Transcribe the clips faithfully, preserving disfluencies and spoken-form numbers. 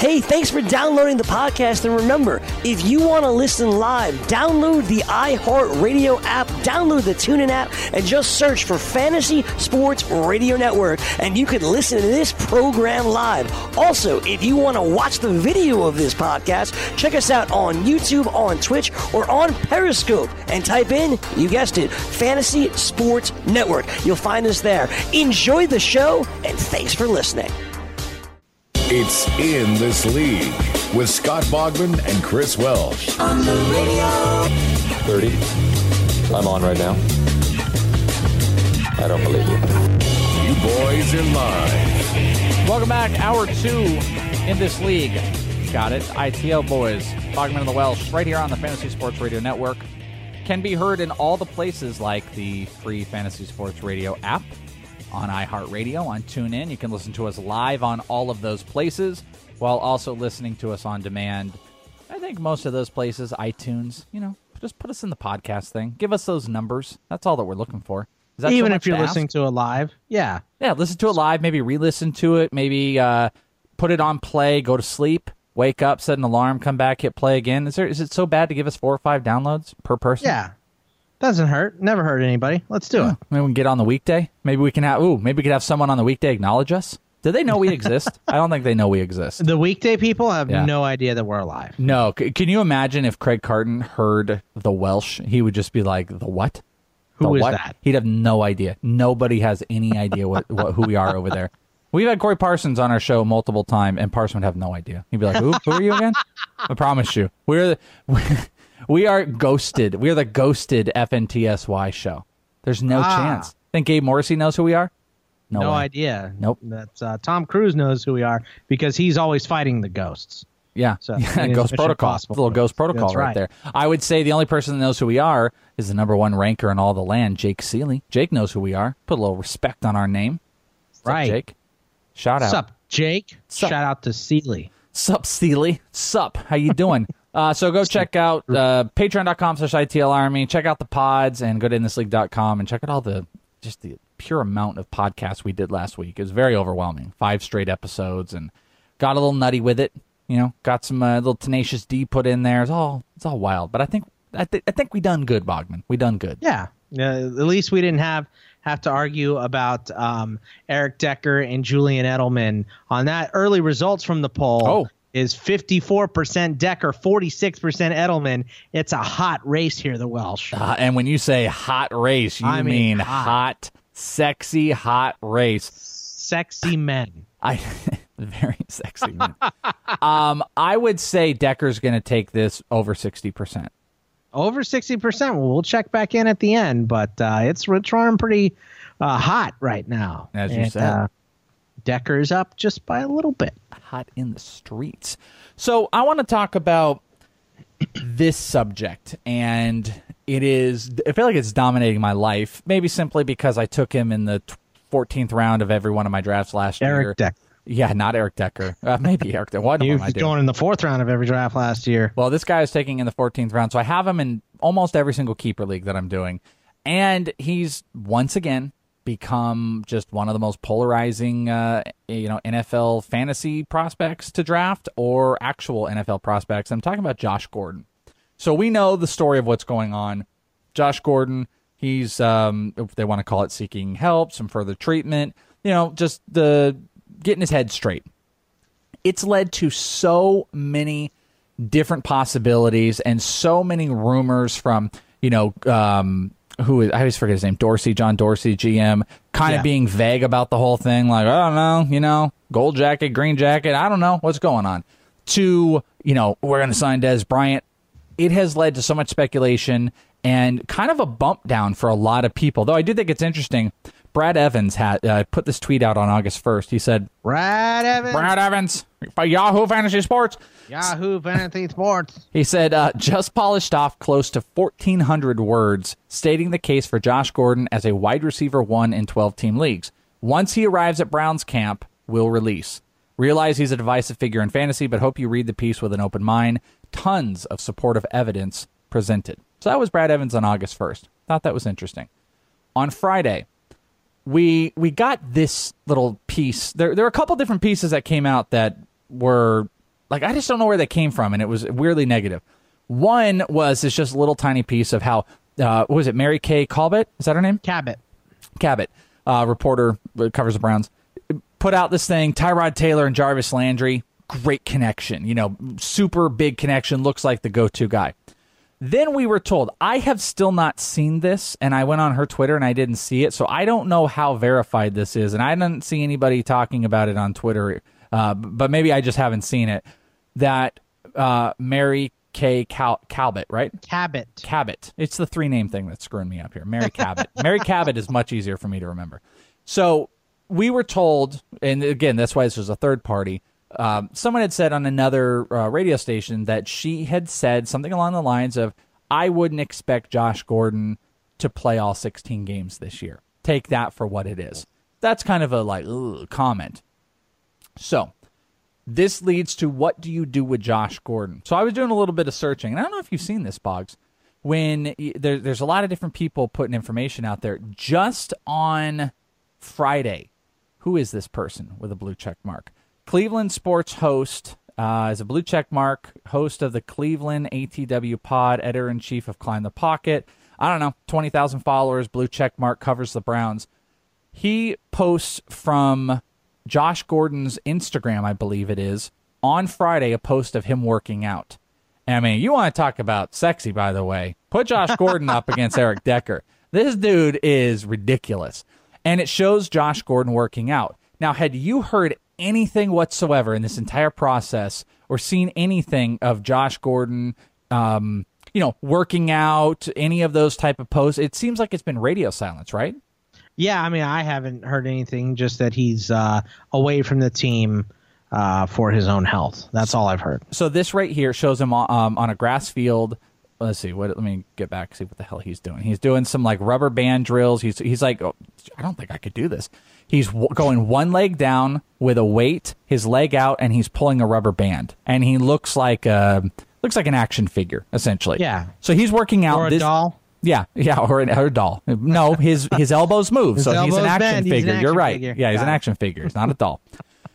Hey, thanks for downloading the podcast. And remember, if you want to listen live, download the iHeartRadio app, download the TuneIn app, and just search for Fantasy Sports Radio Network, and you can listen to this program live. Also, if you want to watch the video of this podcast, check us out on YouTube, on Twitch, or on Periscope, and type in, you guessed it, Fantasy Sports Network. You'll find us there. Enjoy the show, and thanks for listening. It's In This League with Scott Bogman and Chris Welsh. On the radio. thirty. I'm on right now. I don't believe you. You boys are live. Welcome back. Hour two In This League. Got it. I T L boys. Bogman and the Welsh right here on the Fantasy Sports Radio Network. Can be heard in all the places like the free Fantasy Sports Radio app, on iHeartRadio, on TuneIn. You can listen to us live on all of those places while also listening to us on demand. I think most of those places, iTunes, you know, just put us in the podcast thing. Give us those numbers. That's all that we're looking for. Is that Even so if you're to listening ask? to it live. Yeah. Yeah, listen to it live. Maybe re-listen to it. Maybe uh, put it on play, go to sleep, wake up, set an alarm, come back, hit play again. Is there? Is it so bad to give us four or five downloads per person? Yeah. Doesn't hurt. Never hurt anybody. Let's do Yeah. it. Maybe we can get on the weekday. Maybe we can have. Ooh, maybe we could have someone on the weekday acknowledge us. Do they know we exist? I don't think they know we exist. The weekday people have Yeah. no idea that we're alive. No. C- can you imagine if Craig Carton heard the Welsh? He would just be like, "The what? Who the is what?" that? He'd have no idea. Nobody has any idea what, what who we are over there. We've had Corey Parsons on our show multiple times, and Parsons would have no idea. He'd be like, "Who? Who are you again?" I promise you, we're the, we are ghosted. We are the ghosted F N T S Y show. There's no Ah. chance. Think Gabe Morrissey knows who we are? No, way. idea. Nope. That's uh, Tom Cruise knows who we are because he's always fighting the ghosts. Yeah, So, yeah in his Ghost Mission Protocol. Impossible Little Ghost movies. Protocol That's right. right. there. I would say the only person that knows who we are is the number one ranker in all the land, Jake Seeley. Jake knows who we are. Put a little respect on our name. What's up, Right. Jake? Shout out. Sup, Jake? Sup. Shout out to Seeley. Sup, Seeley. Sup. How you doing? uh, so go check out uh, patreon.com slash ITL Army. Check out the pods and go to in this league dot com and check out all the just the pure amount of podcasts we did last week. It was very overwhelming. Five straight episodes and got a little nutty with it. You know, got some uh, little Tenacious D put in there. It's all it's all wild. But I think I, th- I think we done good, Bogman. We done good. Yeah. Uh, at least we didn't have have to argue about um, Eric Decker and Julian Edelman on that. Early results from the poll Oh. is fifty-four percent Decker, forty-six percent Edelman. It's a hot race here, the Welsh. Uh, and when you say hot race, you I mean, mean hot. hot. sexy, hot race. Sexy men. I very sexy man. um, I would say Decker's going to take this over sixty percent. Over sixty percent. Well, we'll check back in at the end, but uh, it's, it's running pretty uh, hot right now. As you And, said. Uh, Decker's up just by a little bit. Hot in the streets. So I want to talk about this subject, and it is, I feel like it's dominating my life, maybe simply because I took him in the fourteenth round of every one of my drafts last year. Eric Decker. Yeah, not Eric Decker. Uh, maybe Eric Decker. What He am I was doing? going in the fourth round of every draft last year. Well, this guy is taking in the fourteenth round, so I have him in almost every single keeper league that I'm doing. And he's once again become just one of the most polarizing uh, you know, N F L fantasy prospects to draft or actual N F L prospects. I'm talking about Josh Gordon. So we know the story of what's going on. Josh Gordon, he's, um, if they want to call it seeking help, some further treatment, you know, just the getting his head straight. It's led to so many different possibilities and so many rumors from, you know, um, who is, I always forget his name, Dorsey, John Dorsey, G M, kind of Yeah. being vague about the whole thing. Like, I don't know, you know, gold jacket, green jacket, I don't know what's going on. To, you know, we're going to sign Dez Bryant. It has led to so much speculation and kind of a bump down for a lot of people. Though I do think it's interesting. Brad Evans had uh, put this tweet out on August first. He said, Brad Evans. Brad Evans, by Yahoo Fantasy Sports. Yahoo Fantasy Sports. He said, uh, just polished off close to fourteen hundred words stating the case for Josh Gordon as a wide receiver one in twelve-team leagues. Once he arrives at Browns camp, we'll release. Realize he's a divisive figure in fantasy, but hope you read the piece with an open mind. Tons of supportive evidence presented. So that was Brad Evans on August first. Thought that was interesting. On Friday, we we got this little piece. There, there were a couple different pieces that came out that were like, I just don't know where they came from, and it was weirdly negative. One was it's just a little tiny piece of how, uh, what was it, Mary Kay Cabot? Is that her name? Cabot. Cabot, uh, reporter, covers the Browns, put out this thing, Tyrod Taylor and Jarvis Landry, great connection, you know, super big connection, looks like the go-to guy. Then we were told, I have still not seen this, and I went on her Twitter and I didn't see it, so I don't know how verified this is, and I didn't see anybody talking about it on Twitter, uh, but maybe I just haven't seen it, that uh, Mary Kay Cal- Cabot, right? Cabot. Cabot. It's the three-name thing that's screwing me up here. Mary Cabot. Mary Cabot is much easier for me to remember. So we were told, and again, that's why this was a third party, Um, someone had said on another uh, radio station that she had said something along the lines of, I wouldn't expect Josh Gordon to play all sixteen games this year. Take that for what it is. That's kind of a like ugh, comment. So this leads to, what do you do with Josh Gordon? So I was doing a little bit of searching, and I don't know if you've seen this, Boggs. When there, there's a lot of different people putting information out there. Just on Friday, who is this person with a blue check mark? Cleveland sports host, uh, is a blue check mark, host of the Cleveland A T W pod, editor-in-chief of Climb the Pocket. I don't know, twenty thousand followers, blue check mark, covers the Browns. He posts from Josh Gordon's Instagram, I believe it is, on Friday, a post of him working out. And I mean, you want to talk about sexy, by the way. Put Josh Gordon up against Eric Decker. This dude is ridiculous. And it shows Josh Gordon working out. Now, had you heard anything whatsoever in this entire process or seen anything of Josh Gordon, um, you know, working out, any of those type of posts, it seems like it's been radio silence, right? Yeah, I mean, I haven't heard anything, just that he's uh, away from the team uh, for his own health. That's all I've heard. So this right here shows him um, on a grass field. Let's see. What? Let me get back, see what the hell he's doing. He's doing some like rubber band drills. He's he's like, oh, I don't think I could do this. He's w- going one leg down with a weight, his leg out, and he's pulling a rubber band. And he looks like a looks like an action figure, essentially. Yeah. So he's working out. Or a this, doll. Yeah, yeah, or, an, or a doll. No, his his elbows move, His so he's an elbows action bend. He's an figure. action You're right. figure. Yeah, he's Got an it. action figure. He's not a doll.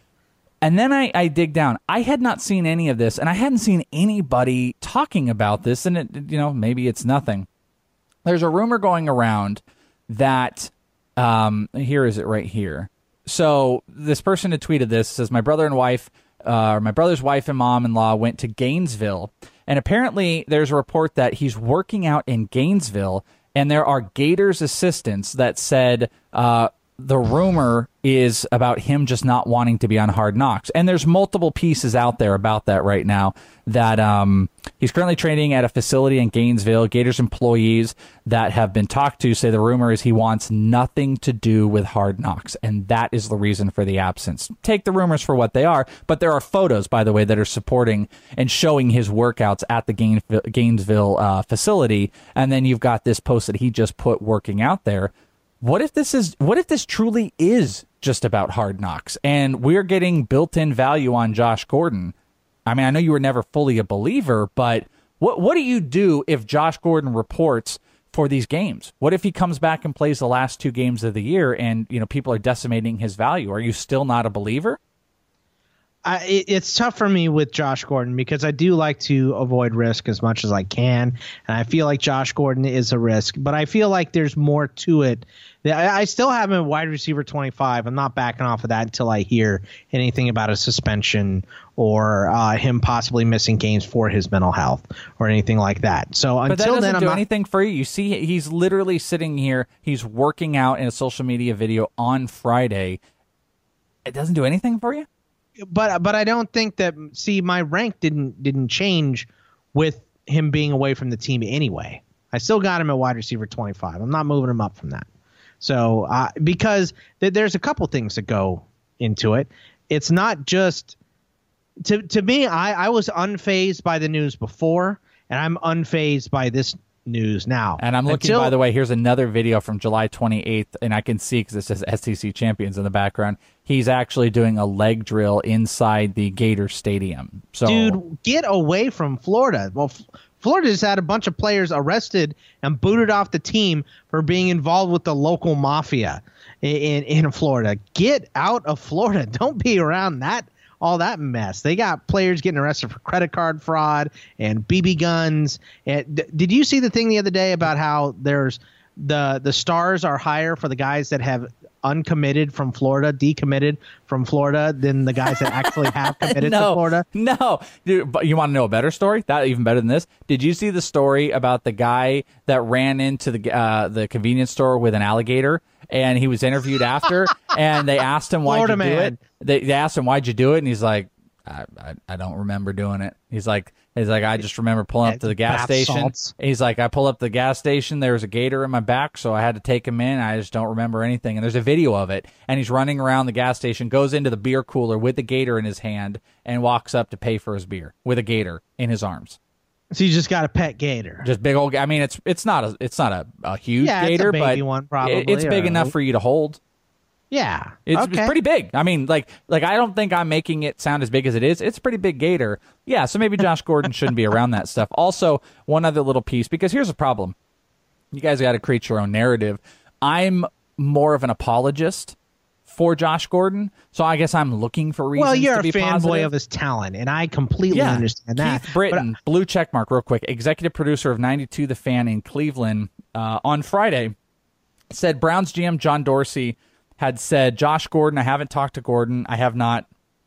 And then I, I dig down. I had not seen any of this, and I hadn't seen anybody talking about this, and it, you know, maybe it's nothing. There's a rumor going around that, um, here is it right here. So this person had tweeted this, says, my brother and wife, uh, my brother's wife and mom-in-law went to Gainesville, and apparently there's a report that he's working out in Gainesville, and there are Gators assistants that said, uh, the rumor is about him just not wanting to be on Hard Knocks. And there's multiple pieces out there about that right now, that um, he's currently training at a facility in Gainesville. Gators employees that have been talked to say the rumor is he wants nothing to do with Hard Knocks, and that is the reason for the absence. Take the rumors for what they are, but there are photos, by the way, that are supporting and showing his workouts at the Gainesville, Gainesville uh, facility, and then you've got this post that he just put working out there. What if this is? What if this truly is just about Hard Knocks, and we're getting built-in value on Josh Gordon? I mean, I know you were never fully a believer, but what what do you do if Josh Gordon reports for these games? What if he comes back and plays the last two games of the year, and you know people are decimating his value? Are you still not a believer? I, it, it's tough for me with Josh Gordon because I do like to avoid risk as much as I can, and I feel like Josh Gordon is a risk, but I feel like there's more to it. I, I still have him at wide receiver twenty-five. I'm not backing off of that until I hear anything about a suspension or uh, him possibly missing games for his mental health or anything like that. So but until that doesn't then, I'm do not, anything for you. You see, he's literally sitting here. He's working out in a social media video on Friday. It doesn't do anything for you? But but I don't think that. See, my rank didn't didn't change with him being away from the team anyway. I still got him at wide receiver twenty-five. I'm not moving him up from that. So uh, because th- there's a couple things that go into it. It's not just to to me. I, I was unfazed by the news before, and I'm unfazed by this news now. And I'm looking, Until, by the way, here's another video from July twenty-eighth, and I can see because it says S E C champions in the background. He's actually doing a leg drill inside the Gator Stadium. So, dude, get away from Florida. Well, F- Florida just had a bunch of players arrested and booted off the team for being involved with the local mafia in, in, in Florida. Get out of Florida. Don't be around that all that mess. They got players getting arrested for credit card fraud and B B guns. And d- did you see the thing the other day about how there's the the stars are higher for the guys that have uncommitted from Florida, decommitted from Florida, than the guys that actually have committed no, to Florida? No. Dude, but you want to know a better story? That even better than this? Did you see the story about the guy that ran into the uh, the convenience store with an alligator? And he was interviewed after, and they asked him, why'd Florida you do man. it? They, they asked him, why'd you do it? And he's like, I, I, I don't remember doing it. He's like, he's like, I just remember pulling up to the gas Bath station. salts. He's like, I pull up to the gas station. There was a gator in my back, so I had to take him in. I just don't remember anything. And there's a video of it. And he's running around the gas station, goes into the beer cooler with the gator in his hand, and walks up to pay for his beer with a gator in his arms. So you just got a pet gator. Just big old. I mean, it's it's not a it's not a, a huge Yeah, it's a gator, baby but one, probably, it- it's big or- enough for you to hold. Yeah. It's, okay. it's pretty big. I mean, like, like I don't think I'm making it sound as big as it is. It's a pretty big gator. Yeah, so maybe Josh Gordon shouldn't be around that stuff. Also, one other little piece, because here's the problem. You guys got to create your own narrative. I'm more of an apologist for Josh Gordon, so I guess I'm looking for reasons Well, you're to a be fanboy positive. of his talent, and I completely Yeah, understand that. Keith Britton, But- blue check mark real quick, executive producer of ninety-two The Fan in Cleveland, uh, on Friday, said Browns G M John Dorsey had said, Josh Gordon, I haven't talked to Gordon. I have not.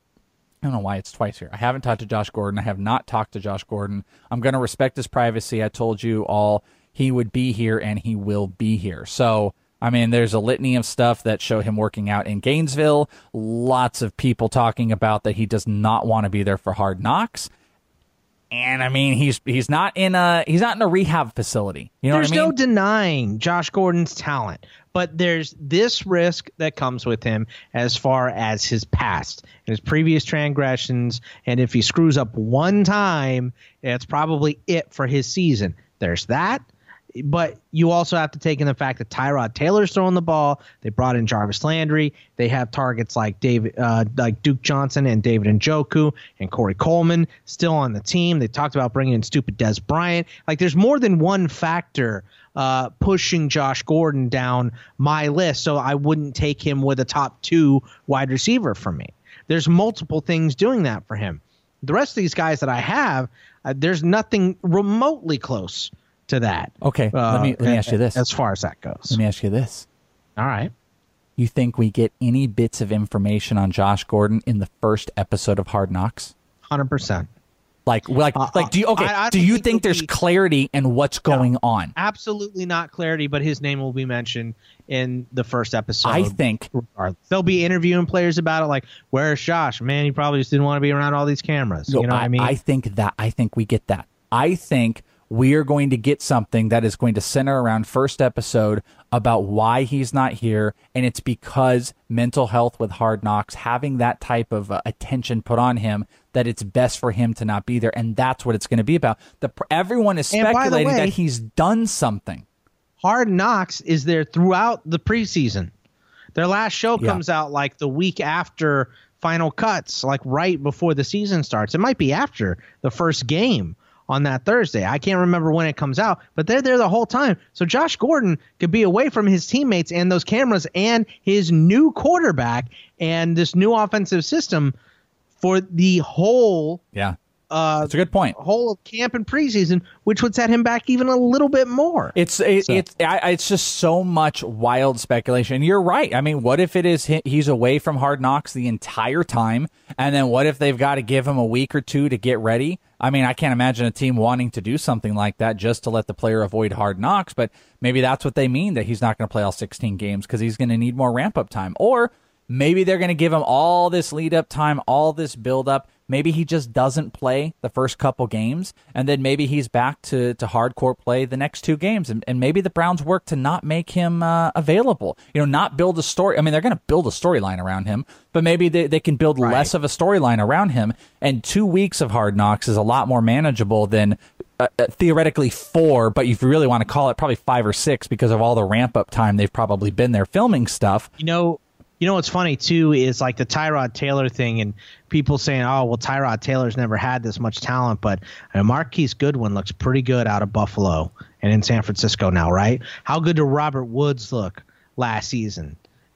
I don't know why it's twice here. I haven't talked to Josh Gordon. I have not talked to Josh Gordon. I'm going to respect his privacy. I told you all he would be here, and he will be here. So, I mean, there's a litany of stuff that show him working out in Gainesville. Lots of people talking about that he does not want to be there for Hard Knocks. And I mean, he's he's not in a he's not in a rehab facility. You know There's what I mean? no denying Josh Gordon's talent, but there's this risk that comes with him as far as his past and his previous transgressions. And if he screws up one time, it's probably it for his season. There's that. But you also have to take in the fact that Tyrod Taylor's throwing the ball. They brought in Jarvis Landry. They have targets like David, uh, like Duke Johnson and David Njoku and Corey Coleman still on the team. They talked about bringing in stupid Des Bryant. Like, there's more than one factor uh, pushing Josh Gordon down my list, so I wouldn't take him with a top two wide receiver for me. There's multiple things doing that for him. The rest of these guys that I have, uh, there's nothing remotely close to that. Okay, uh, let me let me ask you this. As far as that goes. Let me ask you this. All right. You think we get any bits of information on Josh Gordon in the first episode of Hard Knocks? one hundred percent. Like, like, Uh, like, do you okay? I- I do don't you think think it'll there's be- clarity in what's going on? Absolutely not clarity, but his name will be mentioned in the first episode. I think regardless. They'll be interviewing players about it, like, where's Josh? Man, he probably just didn't want to be around all these cameras. No, you know what I mean? I think that I think we get that. I think we are going to get something that is going to center around first episode about why he's not here, and it's because mental health with Hard Knocks, having that type of uh, attention put on him, that it's best for him to not be there, and that's what it's going to be about. The everyone is And by the speculating way- that he's done something. Hard Knocks is there throughout the preseason. Their last show Yeah. comes out like the week after Final Cuts, like right before the season starts. It might be after the first game on that Thursday. I can't remember when it comes out, but they're there the whole time. So Josh Gordon could be away from his teammates and those cameras and his new quarterback and this new offensive system for the whole Yeah, uh, that's a good point. whole of camp and preseason, which would set him back even a little bit more. It's it, So- it's I, it's just so much wild speculation. And you're right. I mean, what if it is he, he's away from Hard Knocks the entire time, and then what if they've got to give him a week or two to get ready? I mean, I can't imagine a team wanting to do something like that just to let the player avoid Hard Knocks. But maybe that's what they mean, that he's not going to play all sixteen games because he's going to need more ramp up time. Or maybe they're going to give him all this lead up time, all this build up. Maybe he just doesn't play the first couple games, and then maybe he's back to, to hardcore play the next two games. And, and maybe the Browns work to not make him uh, available, you know, not build a story. I mean, they're going to build a storyline around him, but maybe they, they can build Right. less of a storyline around him. And two weeks of Hard Knocks is a lot more manageable than uh, uh, theoretically four, but if you really want to call it, probably five or six because of all the ramp up time they've probably been there filming stuff. You know, you know what's funny too is like the Tyrod Taylor thing, and people saying, "Oh, well, Tyrod Taylor's never had this much talent," but uh, Marquise Goodwin looks pretty good out of Buffalo and in San Francisco now, right? How good did Robert Woods look last season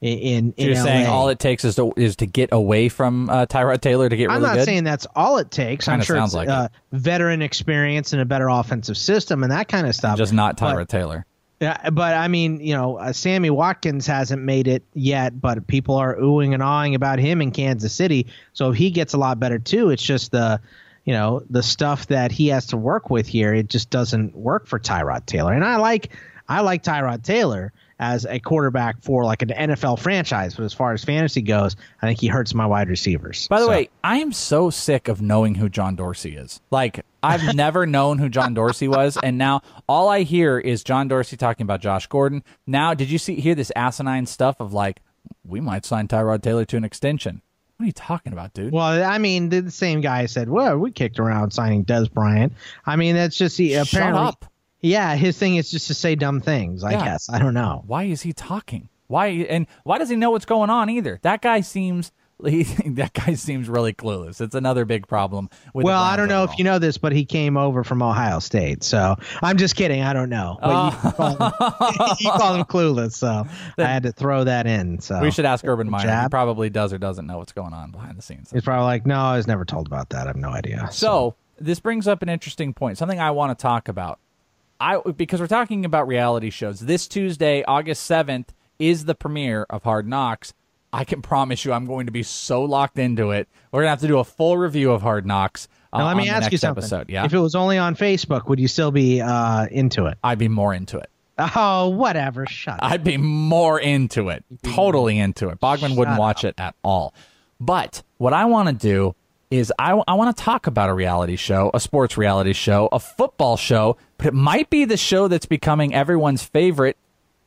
in, in so you're L A. saying all it takes is to is to get away from uh, Tyrod Taylor to get really I'm not good? saying that's all it takes. Kinda I'm sure sounds it's like uh, veteran experience and a better offensive system and that kind of stuff. Just not Tyrod But- Taylor. Yeah, but I mean, you know, uh, Sammy Watkins hasn't made it yet, but people are oohing and awing about him in Kansas City. So if he gets a lot better too, it's just the, you know, the stuff that he has to work with here. It just doesn't work for Tyrod Taylor. And I like, I like Tyrod Taylor as a quarterback for like an N F L franchise, but as far as fantasy goes, I think he hurts my wide receivers. By the So- way, I am so sick of knowing who John Dorsey is. Like, I've never known who John Dorsey was, and now all I hear is John Dorsey talking about Josh Gordon. Now, did you see hear this asinine stuff of like, we might sign Tyrod Taylor to an extension? What are you talking about, dude? Well, I mean, the the same guy said, well, we kicked around signing Des Bryant. I mean, that's just he Shut apparently. up. Yeah, his thing is just to say dumb things, I Yeah. guess. I don't know. Why is he talking? Why and why does he know what's going on either? That guy seems he, that guy seems really clueless. It's another big problem with the Well, Browns I don't know overall. if you know this, but he came over from Ohio State. So I'm just kidding. I don't know. But you, call him, you call him clueless. So I had to throw that in. So We should ask Urban Meyer. He Jab. probably does or doesn't know what's going on behind the scenes. He's probably like, no, I was never told about that. I have no idea. So this brings up an interesting point, something I want to talk about. I because we're talking about reality shows. This Tuesday, August seventh, is the premiere of Hard Knocks. I can promise you I'm going to be so locked into it. We're going to have to do a full review of Hard Knocks uh, Now, let on me the ask next you something. episode. Yeah, If it was only on Facebook, would you still be uh, into it? I'd be more into it. Oh, whatever. Shut up. I'd be more into it. Totally into it. Bogman wouldn't Shut watch it at all. But what I want to do is I, I want to talk about a reality show, a sports reality show, a football show, but it might be the show that's becoming everyone's favorite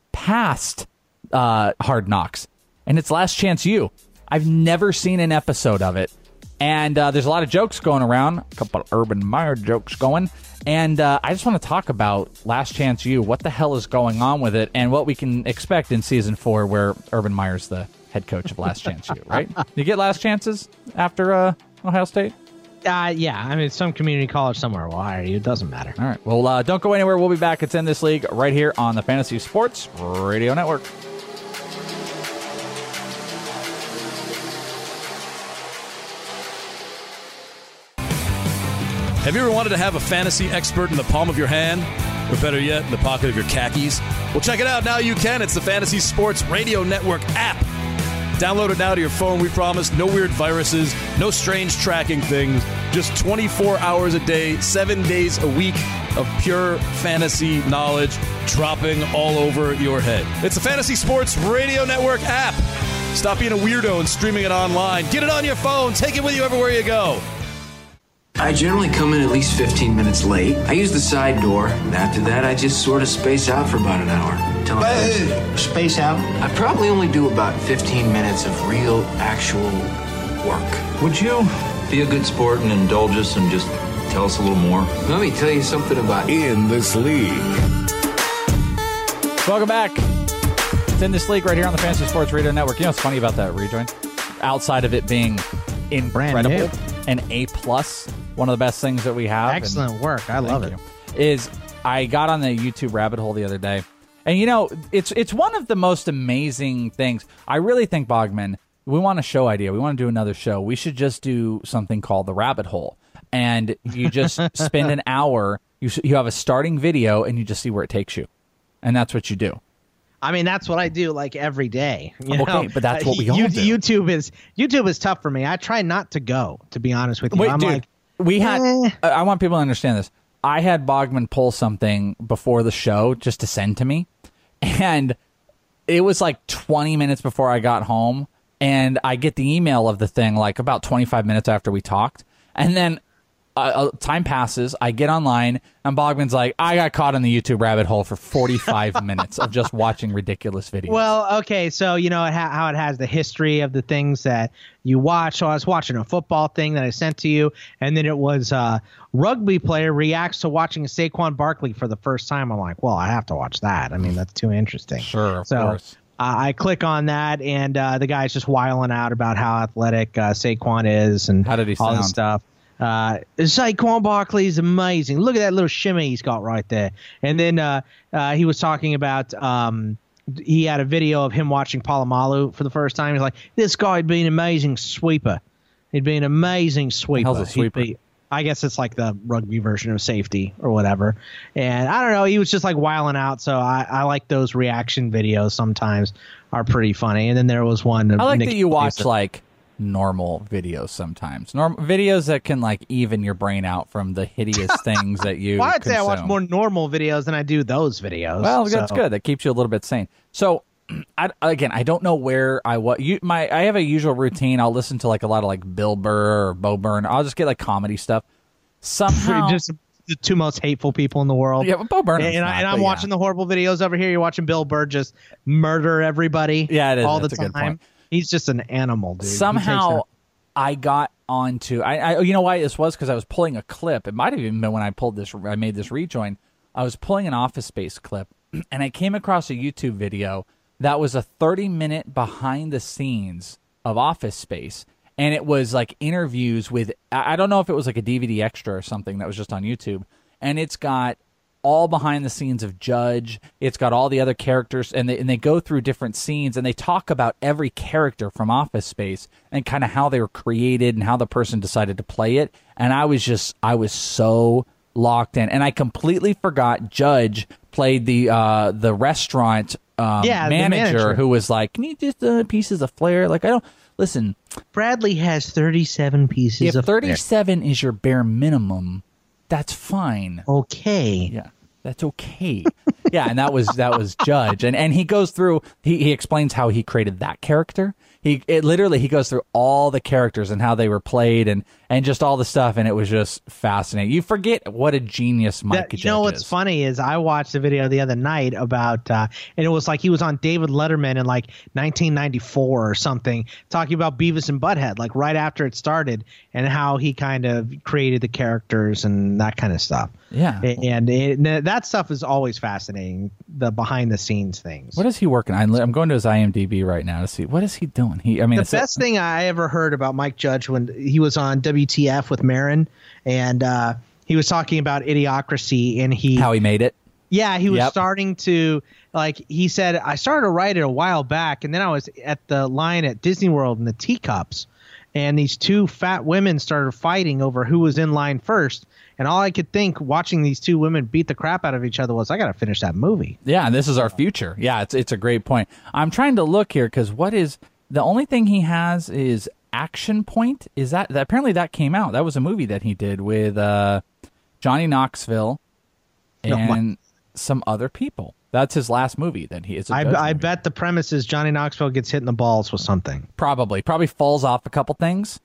past uh, Hard Knocks. And it's Last Chance U. I've never seen an episode of it. And uh, there's a lot of jokes going around, a couple of Urban Meyer jokes going. And uh, I just want to talk about Last Chance U, what the hell is going on with it, and what we can expect in season four where Urban Meyer's the head coach of Last Chance U, right? You get last chances after uh, Ohio State? Uh, yeah, I mean, some community college somewhere will hire you. It doesn't matter. All right. Well, uh, don't go anywhere. We'll be back. It's In This League right here on the Fantasy Sports Radio Network. Have you ever wanted to have a fantasy expert in the palm of your hand? Or better yet, in the pocket of your khakis? Well, check it out. Now you can. It's the Fantasy Sports Radio Network app. Download it now to your phone, we promise. No weird viruses, no strange tracking things. Just twenty-four hours a day, seven days a week of pure fantasy knowledge dropping all over your head. It's the Fantasy Sports Radio Network app. Stop being a weirdo and streaming it online. Get it on your phone. Take it with you everywhere you go. I generally come in at least fifteen minutes late. I use the side door, and after that, I just sort of space out for about an hour. Tell Uh, space out? I probably only do about fifteen minutes of real, actual work. Would you? Be a good sport and indulge us and just tell us a little more. Let me tell you something about In This League. Welcome back. It's In This League right here on the Fantasy Sports Radio Network. You know what's funny about that rejoin? Outside of it being incredible new. and A plus, one of the best things that we have. Excellent and work. I love it. you, is I got on the YouTube rabbit hole the other day. And, you know, it's it's one of the most amazing things. I really think, Bogman, we want a show idea. We want to do another show. We should just do something called The Rabbit Hole. And you just spend an hour, you you have a starting video, and you just see where it takes you. And that's what you do. I mean, that's what I do like every day. You Okay, know? but that's what we Uh, all you- do. YouTube is YouTube is tough for me. I try not to go, to be honest with you. Wait, I'm dude, like, we had. eh. uh, I want people to understand this. I had Bogman pull something before the show just to send to me, and it was like twenty minutes before I got home, and I get the email of the thing like about twenty-five minutes after we talked, and then uh, uh, time passes. I get online, and Bogman's like, "I got caught in the YouTube rabbit hole for forty-five minutes of just watching ridiculous videos." Well, okay, so you know it ha- how it has the history of the things that you watch. So I was watching a football thing that I sent to you, and then it was uh, rugby player reacts to watching Saquon Barkley for the first time. I'm like, well, I have to watch that. I mean, that's too interesting. Sure, of so, course. Uh, I click on that, and uh, the guy's just wiling out about how athletic uh, Saquon is and How did he all this sound? stuff. Uh, Saquon Barkley is amazing. Look at that little shimmy he's got right there. And then uh, uh, he was talking about um, he had a video of him watching Palomalu for the first time. He's like, this guy'd be an amazing sweeper. He'd be an amazing sweeper. How's a sweeper? Be, I guess it's like the rugby version of safety or whatever. And I don't know. He was just like wilding out. So I, I like those reaction videos sometimes are pretty funny. And then there was one. Of I like Nick that you watch Lisa. like normal videos sometimes. Norm- videos that can like even your brain out from the hideous things that you well, I'd say I watch consume. more normal videos than I do those videos. Well, that's so. good. That keeps you a little bit sane. So, I, again, I don't know where I what you my I have a usual routine. I'll listen to like a lot of like Bill Burr or Bo Burnham. I'll just get like comedy stuff. Somehow, Just the two most hateful people in the world. yeah, but Bo Burnham. And, I, and I'm watching the horrible videos over here. You're watching Bill Burr just murder everybody. Yeah, it is. all That's the a good time. point. He's just an animal, dude. He takes Somehow, that- I got onto. I, I you know why this was because I was pulling a clip. It might have even been when I pulled this. I made this rejoin. I was pulling an Office Space clip, and I came across a YouTube video that was a thirty minute behind the scenes of Office Space. And it was like interviews with, I don't know if it was like a D V D extra or something that was just on YouTube. And it's got all behind the scenes of Judge. It's got all the other characters. And they, and they go through different scenes and they talk about every character from Office Space and kind of how they were created and how the person decided to play it. And I was just, I was so locked in. And I completely forgot Judge played the uh, the restaurant um, Yeah, the manager, manager. who was like, can you just uh, pieces of flair? Like, I don't, listen. Bradley has thirty-seven pieces If of thirty-seven is your bare minimum, that's fine. Okay. Yeah, that's okay. Yeah, and that was that was Judge, and and he goes through. He he explains how he created that character. He it literally he goes through all the characters and how they were played and and just all the stuff, and it was just fascinating. You forget what a genius Mike That- Judge you know what's is. funny is I watched a video the other night about, uh, and it was like he was on David Letterman in like nineteen ninety-four or something, talking about Beavis and Butthead, like right after it started, and how he kind of created the characters and that kind of stuff. Yeah. And, it, and that stuff is always fascinating, the behind the scenes things. What is he working on? I'm going to his IMDb right now to see what is he doing. He, I mean, The it's best thing I ever heard about Mike Judge when he was on W T F with Marin, and uh, he was talking about Idiocracy, and he how he made it. Yeah, he was Yep. starting to, like, he said, I started to write it a while back, and then I was at the line at Disney World in the teacups, and these two fat women started fighting over who was in line first, and all I could think watching these two women beat the crap out of each other was, I got to finish that movie. Yeah, and this is our future. Yeah, it's it's a great point. I'm trying to look here because what is the only thing he has is Action Point. Is that, that apparently that came out? That was a movie that he did with uh, Johnny Knoxville Oh, my- and some other people. That's his last movie that he is. A I, Judge I movie. bet the premise is Johnny Knoxville gets hit in the balls with something. probably probably falls off a couple things.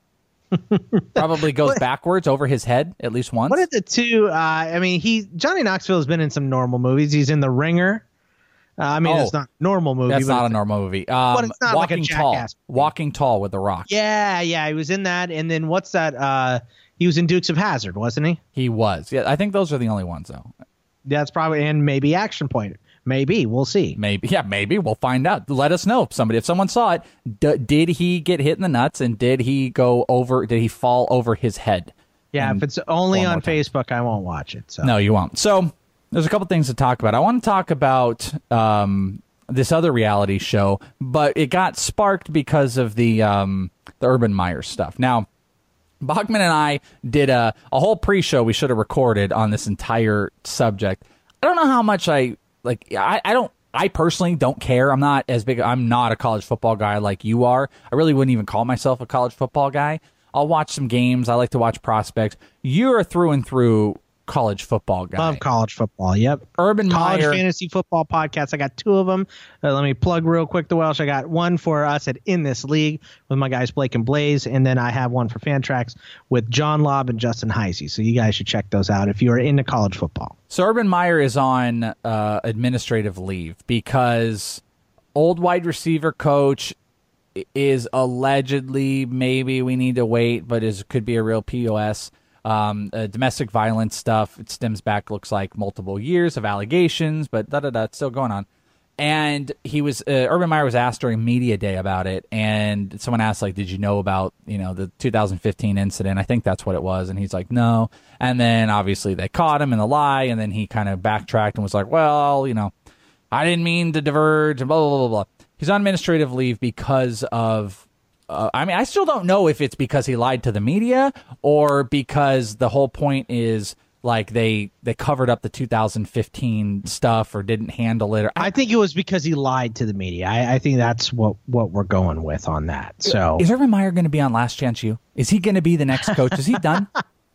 Probably goes backwards over his head at least once. What are the two? Uh, I mean, he Johnny Knoxville has been in some normal movies. He's in The Ringer. Uh, I mean, Oh, it's not a normal movie. That's but not a it's- normal movie. Um, But it's not like a Walking Tall. Jackass movie. Walking Tall with The Rock. Yeah, yeah, he was in that. And then what's that? Uh, he was in Dukes of Hazzard, wasn't he? He was. Yeah, I think those are the only ones though. That's probably, and maybe Action Point. Maybe we'll see. Maybe, yeah, maybe we'll find out. Let us know if somebody, if someone saw it. D- did he get hit in the nuts, and did he go over? Did he fall over his head? Yeah, And if it's only one on more time. Facebook, I won't watch it. So No, you won't. So there's a couple things to talk about. I want to talk about um, this other reality show, but it got sparked because of the um, the Urban Meyer stuff. Now, Bachman and I did a, a whole pre-show we should have recorded on this entire subject. I don't know how much I like. I, I don't. I personally don't care. I'm not as big. I'm not a college football guy like you are. I really wouldn't even call myself a college football guy. I'll watch some games. I like to watch prospects. You're through and through college football guy. love college football. Yep. Urban College Meyer. fantasy football podcast. I got two of them. Uh, let me plug real quick the Welsh. I got one for us at In This League with my guys Blake and Blaze, and then I have one for Fantrax with John Lobb and Justin Heisey. So you guys should check those out if you are into college football. So Urban Meyer is on uh, administrative leave because old wide receiver coach is allegedly, maybe we need to wait, but is could be a real P O S. Um, uh, domestic violence stuff. It stems back, looks like multiple years of allegations, but da da da, it's still going on. And he was uh, Urban Meyer was asked during media day about it, and someone asked like, "Did you know about you know the two thousand fifteen incident?" I think that's what it was, and he's like, "No." And then obviously they caught him in the lie, and then he kind of backtracked and was like, "Well, you know, I didn't mean to diverge, and blah, blah, blah, blah. He's on administrative leave because of, uh, I mean, I still don't know if it's because he lied to the media or because the whole point is like they they covered up the two thousand fifteen stuff or didn't handle it. Or, I, I think it was because he lied to the media. I, I think that's what, what we're going with on that. So is Urban Meyer going to be on Last Chance U? Is he going to be the next coach? Is he done?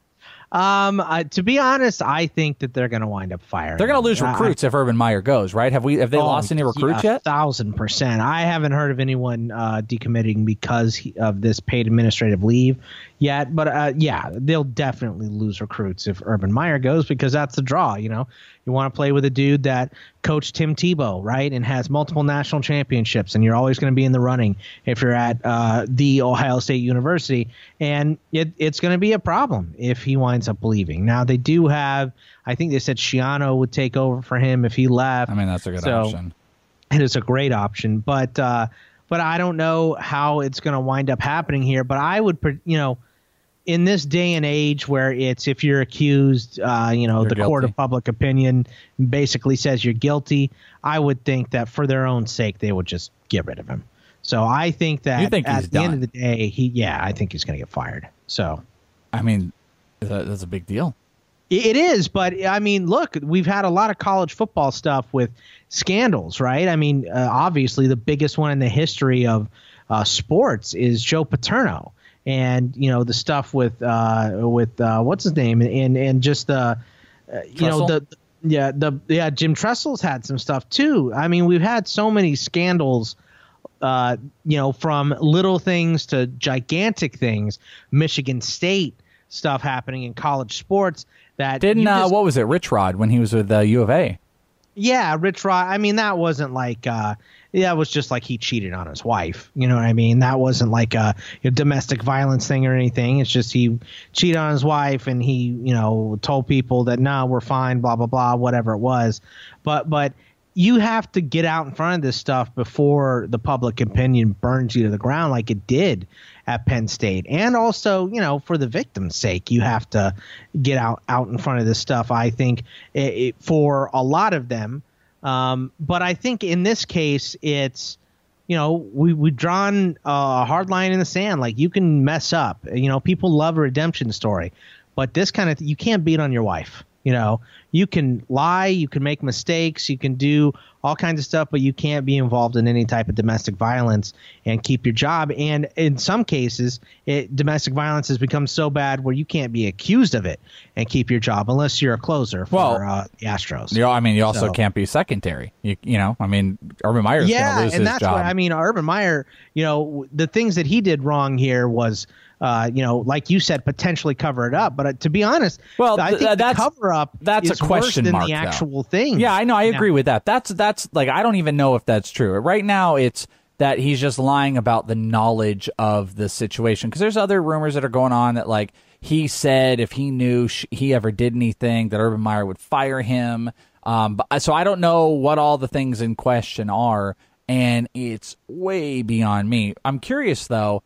Um, uh, to be honest, I think that they're going to wind up firing. They're going to lose recruits I, if Urban Meyer goes, right? Have we? Have they oh, lost any recruits yeah, yet? A thousand percent. I haven't heard of anyone uh, decommitting because he, of this paid administrative leave yet. But uh, yeah, they'll definitely lose recruits if Urban Meyer goes because that's the draw. You know, you want to play with a dude that coached Tim Tebow, right, and has multiple national championships, and you're always going to be in the running if you're at uh, the Ohio State University, and it, it's going to be a problem if he winds up leaving. Now they do have, I think they said Schiano would take over for him if he left. I mean, that's a good so, option. It is a great option, but uh, but I don't know how it's going to wind up happening here. But I would, you know, in this day and age where it's if you're accused, uh, you know, you're the guilty. Court of public opinion basically says you're guilty. I would think that for their own sake, they would just get rid of him. So I think that you think at he's the done. end of the day, he yeah, I think he's going to get fired. So, I mean, that's a big deal. It is, but I mean, look, we've had a lot of college football stuff with scandals, right? I mean, uh, obviously the biggest one in the history of uh, sports is Joe Paterno. And, you know, the stuff with uh, with uh, what's his name and and just the, uh, you know, the yeah, the yeah, Jim Tressel's had some stuff, too. I mean, we've had so many scandals, uh, you know, from little things to gigantic things. Michigan State stuff happening in college sports that didn't uh, just, what was it? Rich Rod when he was with uh, U of A. Yeah, Rich Rod. I mean, that wasn't like uh, that was just like he cheated on his wife. You know what I mean? That wasn't like a, a domestic violence thing or anything. It's just he cheated on his wife and he, you know, told people that no, we're fine, blah blah blah, whatever it was. But but you have to get out in front of this stuff before the public opinion burns you to the ground like it did at Penn State. And also, you know, for the victim's sake, you have to get out, out in front of this stuff, I think, it, it, for a lot of them. Um, but I think in this case, it's, you know, we, we've drawn a hard line in the sand. Like, you can mess up. You know, people love a redemption story. But this kind of – you can't beat on your wife. You know, you can lie, you can make mistakes, you can do all kinds of stuff, but you can't be involved in any type of domestic violence and keep your job. And in some cases, it, domestic violence has become so bad where you can't be accused of it and keep your job unless you're a closer for well, uh, the Astros. You know, I mean, you also so, can't be secondary. You, you know, I mean, Urban Meyer's yeah, going to lose and his that's job. what I mean. Urban Meyer, you know, the things that he did wrong here was. Uh, you know, like you said, potentially cover it up. But uh, to be honest, well, I think th- that's, the cover up that's is a question worse than mark, the though. actual thing. Yeah, I know. I now, agree with that. That's that's like I don't even know if that's true. Right now, it's that he's just lying about the knowledge of the situation because there's other rumors that are going on that like he said if he knew sh- he ever did anything that Urban Meyer would fire him. Um, but so I don't know what all the things in question are, and it's way beyond me. I'm curious though,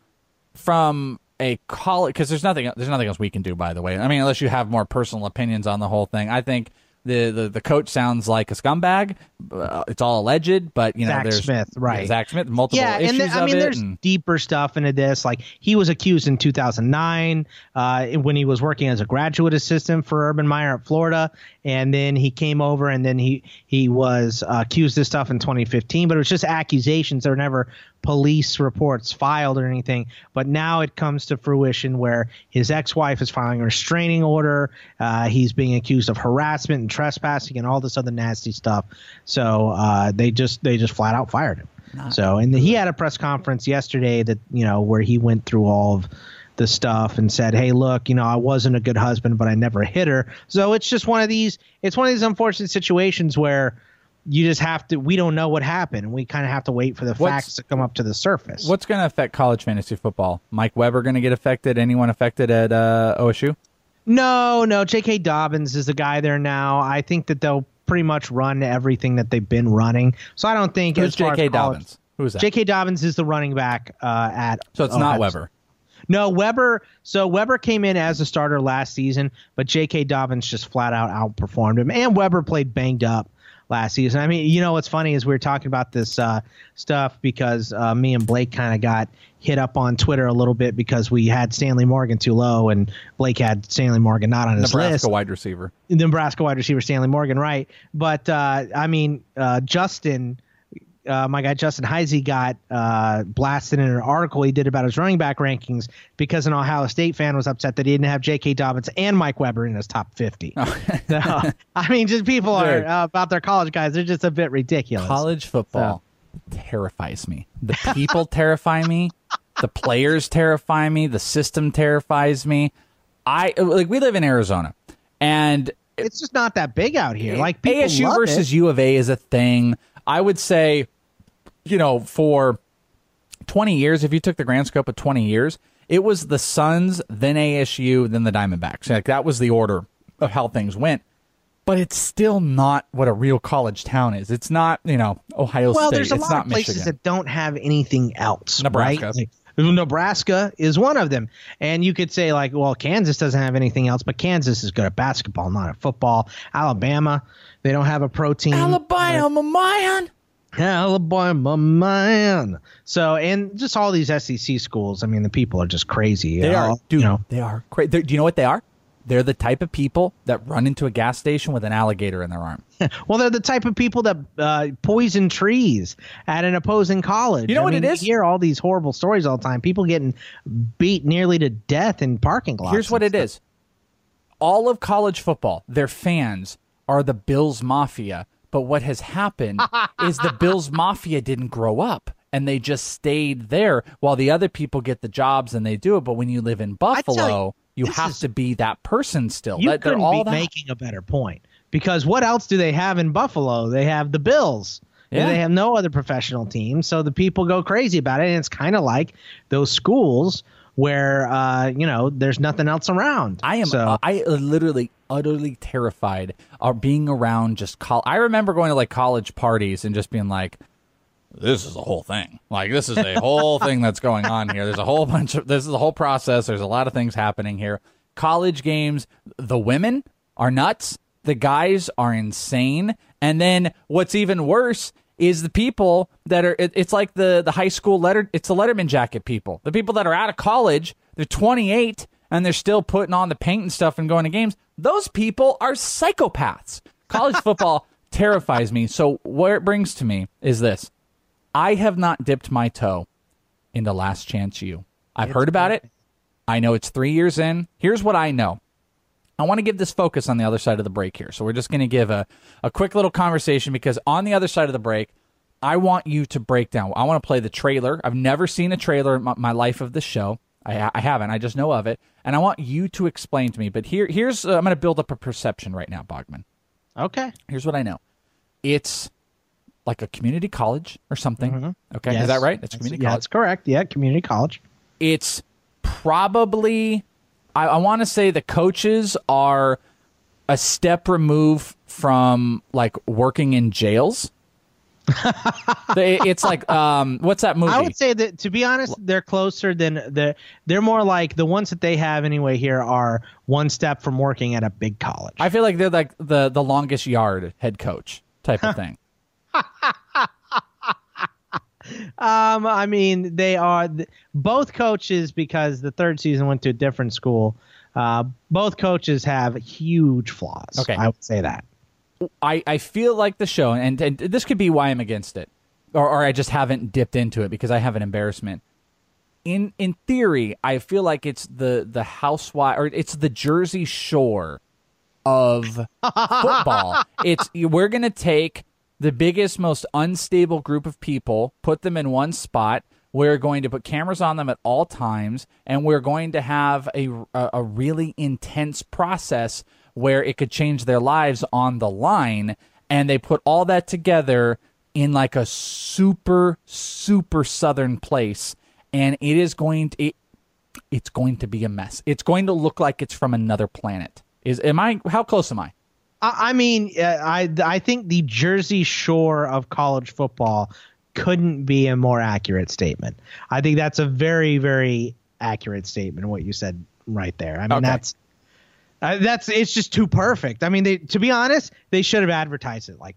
from a college, because there's nothing there's nothing else we can do, by the way. I mean, unless you have more personal opinions on the whole thing. I think the the, the coach sounds like a scumbag. Uh, it's all alleged, but you know, Zach there's Smith, right? Yeah, Zach Smith, multiple yeah, issues and the, I of mean, it, there's and, deeper stuff into this. Like he was accused in two thousand nine uh, when he was working as a graduate assistant for Urban Meyer at Florida, and then he came over and then he he was uh, accused of stuff in twenty fifteen, but it was just accusations. There were never police reports filed or anything, but now it comes to fruition where his ex-wife is filing a restraining order. Uh, he's being accused of harassment and trespassing and all this other nasty stuff. So uh, they just they just flat out fired him. Not so and he had a press conference yesterday that you know where he went through all of the stuff and said, hey, look, you know, I wasn't a good husband, but I never hit her. So it's just one of these it's one of these unfortunate situations where you just have to, we don't know what happened. We kind of have to wait for the what's, facts to come up to the surface. What's going to affect college fantasy football? Mike Weber going to get affected? Anyone affected at uh, O S U? No, no. J K. Dobbins is the guy there now. I think that they'll pretty much run everything that they've been running. So I don't think. Who's J K. Dobbins? Who's that? J K. Dobbins is the running back uh, at. So it's Ohio not State. Weber. No, Weber. So Weber came in as a starter last season, but J K. Dobbins just flat out outperformed him. And Weber played banged up last season. I mean, you know what's funny is we were talking about this uh, stuff because uh, me and Blake kind of got hit up on Twitter a little bit because we had Stanley Morgan too low, and Blake had Stanley Morgan not on his Nebraska list. wide receiver. The Nebraska wide receiver Stanley Morgan, right? But uh, I mean, uh, Justin. Uh, my guy Justin Heisey got uh, blasted in an article he did about his running back rankings because an Ohio State fan was upset that he didn't have J K. Dobbins and Mike Weber in his top fifty. Oh. So, I mean, just people are uh, about their college guys. They're just a bit ridiculous. College football so. terrifies me. The people terrify me. The players terrify me. The system terrifies me. I like we live in Arizona, and it's just not that big out here. Like people A S U love versus it. U of A is a thing. I would say, you know, for twenty years, if you took the grand scope of twenty years, it was the Suns, then A S U, then the Diamondbacks. Like that was the order of how things went. But it's still not what a real college town is. It's not, you know, Ohio well, State. Well, there's a it's lot not of places Michigan. that don't have anything else. Nebraska. Right? Like, Nebraska is one of them. And you could say, like, well, Kansas doesn't have anything else, but Kansas is good at basketball, not at football. Alabama, they don't have a pro team. Alabama, man. Alabama, man. So, and just all these S E C schools, I mean, the people are just crazy. They all, are. Dude, you know. they are crazy. Do you know what they are? They're the type of people that run into a gas station with an alligator in their arm. Well, they're the type of people that uh, poison trees at an opposing college. You know I what mean, it is? You hear all these horrible stories all the time. People getting beat nearly to death in parking lots. Here's what it is. All of college football, their fans are the Bills Mafia. But what has happened is the Bills Mafia didn't grow up, and they just stayed there while the other people get the jobs and they do it. But when you live in Buffalo, you, you have is, to be that person still. You that, couldn't all be that. making a better point. Because what else do they have in Buffalo? They have the Bills. Yeah. They have no other professional team. So the people go crazy about it. And it's kind of like those schools where, uh, you know, there's nothing else around. I am, so. uh, I literally, utterly terrified of being around just college. I remember going to like college parties and just being like, this is a whole thing. Like, this is a whole thing that's going on here. There's a whole bunch of, this is a whole process. There's a lot of things happening here. College games, the women are nuts. The guys are insane. And then what's even worse is the people that are, it, it's like the, the high school letter, it's the Letterman jacket people. The people that are out of college, they're twenty-eight and they're still putting on the paint and stuff and going to games. Those people are psychopaths. College football terrifies me. So what it brings to me is this. I have not dipped my toe into Last Chance U. I've it's heard about it. I know it's three years in. Here's what I know. I want to give this focus on the other side of the break here. So we're just going to give a, a quick little conversation because on the other side of the break, I want you to break down. I want to play the trailer. I've never seen a trailer in my, my life of the show. I, I haven't. I just know of it. And I want you to explain to me. But here, here's uh, I'm going to build up a perception right now, Bogman. Okay. Here's what I know. It's like a community college or something. Mm-hmm. Okay. Yes. Is that right? It's community yeah, college. That's correct. Yeah, community college. It's probably... I, I want to say the coaches are a step removed from like working in jails. they, it's like um, what's that movie? I would say that to be honest, they're closer than the. They're more like the ones that they have anyway. Here are one step from working at a big college. I feel like they're like the the longest yard head coach type of thing. Um, I mean, they are th- both coaches because the third season went to a different school. Uh, both coaches have huge flaws. Okay. I would say that. I, I feel like the show, and, and this could be why I'm against it, or, or I just haven't dipped into it because I have an embarrassment. In in theory, I feel like it's the the housewife, or it's the Jersey Shore of football. It's we're gonna take the biggest, most unstable group of people, put them in one spot. We're going to put cameras on them at all times, and we're going to have a, a, a really intense process where it could change their lives on the line. And they put all that together in like a super, super southern place. And it is going to, it, it's going to be a mess. It's going to look like it's from another planet. Is am I? How close am I? I mean, I I think the Jersey Shore of college football couldn't be a more accurate statement. I think that's a very, very accurate statement, what you said right there. I mean, okay. that's uh, that's it's just too perfect. I mean, they to be honest, they should have advertised it like that.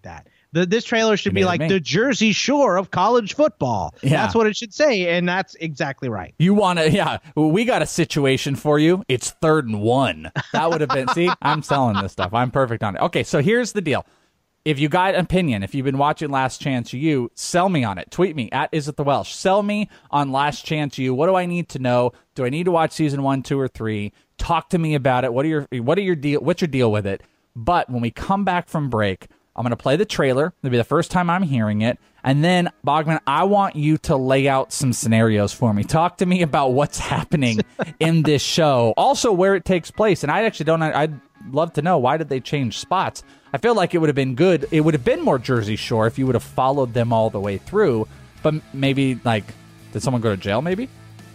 The, this trailer should be like me. the Jersey Shore of college football. Yeah. That's what it should say, and that's exactly right. You want to, yeah, we got a situation for you. It's third and one. That would have been, see, I'm selling this stuff. I'm perfect on it. Okay, so here's the deal. If you got an opinion, if you've been watching Last Chance U, sell me on it. Tweet me, at Is It The Welsh. Sell me on Last Chance U. What do I need to know? Do I need to watch season one, two, or three? Talk to me about it. What are your, what are your deal, what's your deal with it? But when we come back from break, I'm going to play the trailer. It'll be the first time I'm hearing it. And then, Bogman, I want you to lay out some scenarios for me. Talk to me about what's happening in this show. Also, where it takes place. And I actually don't, I'd love to know, why did they change spots? I feel like it would have been good. It would have been more Jersey Shore if you would have followed them all the way through. But maybe, like, did someone go to jail, maybe?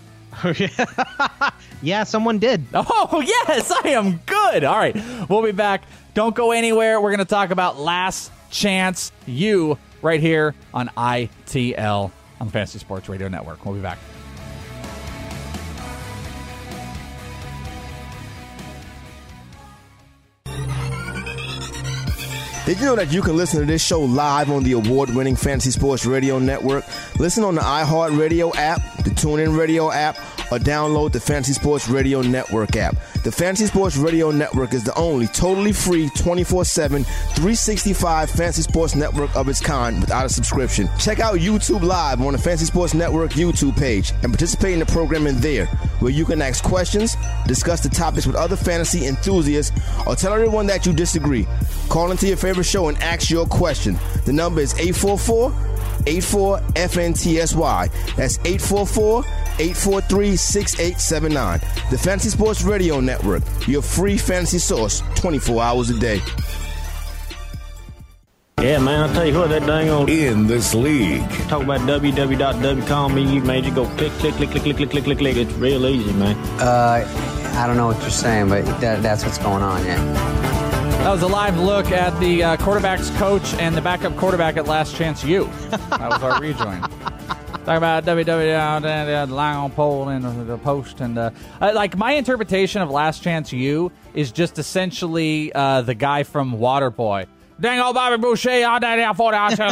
Yeah, someone did. Oh, yes, I am good. All right, we'll be back. Don't go anywhere. We're going to talk about Last Chance U right here on I T L on the Fantasy Sports Radio Network. We'll be back. Did you know that you can listen to this show live on the award-winning Fantasy Sports Radio Network? Listen on the iHeartRadio app, the TuneIn Radio app, or download the Fantasy Sports Radio Network app. The Fantasy Sports Radio Network is the only totally free twenty-four seven, three sixty-five Fantasy Sports Network of its kind without a subscription. Check out YouTube Live on the Fantasy Sports Network YouTube page and participate in the programming there, where you can ask questions, discuss the topics with other fantasy enthusiasts, or tell everyone that you disagree. Call into your favorite show and ask your question. The number is eight four four, eight four, F N T S Y. That's eight four four, eight four three, six eight seven nine. The Fantasy Sports Radio Network, your free fantasy source twenty-four hours a day. Yeah, man, I'll tell you what, that dang old... In this league. Talk about w w w dot w com, you made you go click, click, click, click, click, click, click, click, click. It's real easy, man. Uh, I don't know what you're saying, but that, that's what's going on, yeah. That was a live look at the uh, quarterback's coach and the backup quarterback at Last Chance U. That was our rejoin. Talk about W W W and uh, the line on pole and the post. And uh, uh, like my interpretation of Last Chance U is just essentially uh, the guy from Waterboy. Dang old Bobby Boucher, all day there, forty hours,